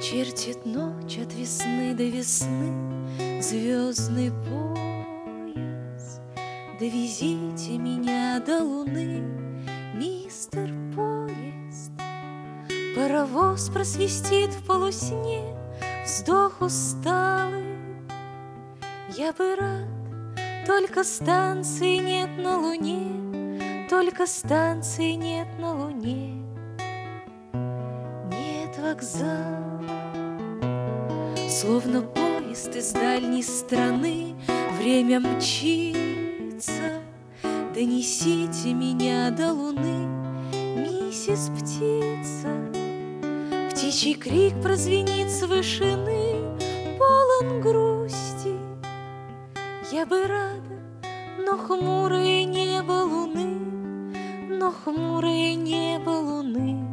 Чертит ночь от весны до весны звездный пояс. Довезите меня до луны, мистер Поезд. Паровоз просвистит в полусне, вздох усталый. Я бы рад, только станции нет на луне, только станции нет на луне. Нет вокзала. Словно поезд из дальней страны время мчится. Донесите меня до луны, миссис Птица. Птичий крик прозвенит с вышины, полон грусти. Я бы рада, но хмурое небо луны, но хмурое небо луны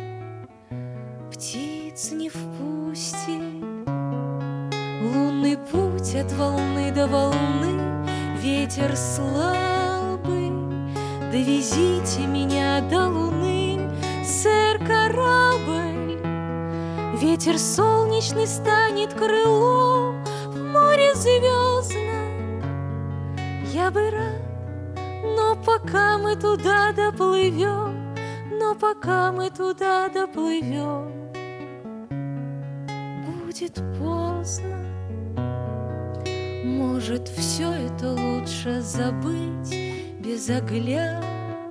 птиц не впустит. Лунный путь от волны до волны, ветер слабый. Довезите меня до луны, сэр, корабль. Ветер солнечный станет крылом в море звездном. Я бы рад, но пока мы туда доплывем, но пока мы туда доплывем, будет поздно. Может, все это лучше забыть безоглядно.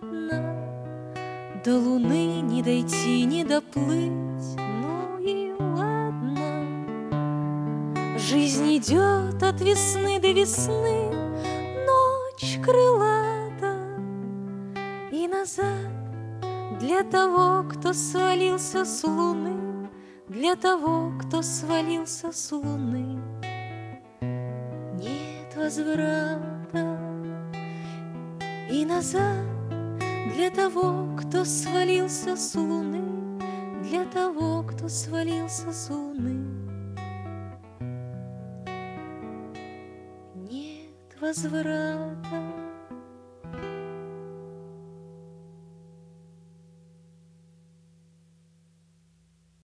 До луны не дойти, не доплыть, ну и ладно. Жизнь идет от весны до весны, ночь крылата. И назад для того, кто свалился с луны, для того, кто свалился с луны. Нет возврата. И назад для того, кто свалился с луны, для того, кто свалился с луны. Нет возврата.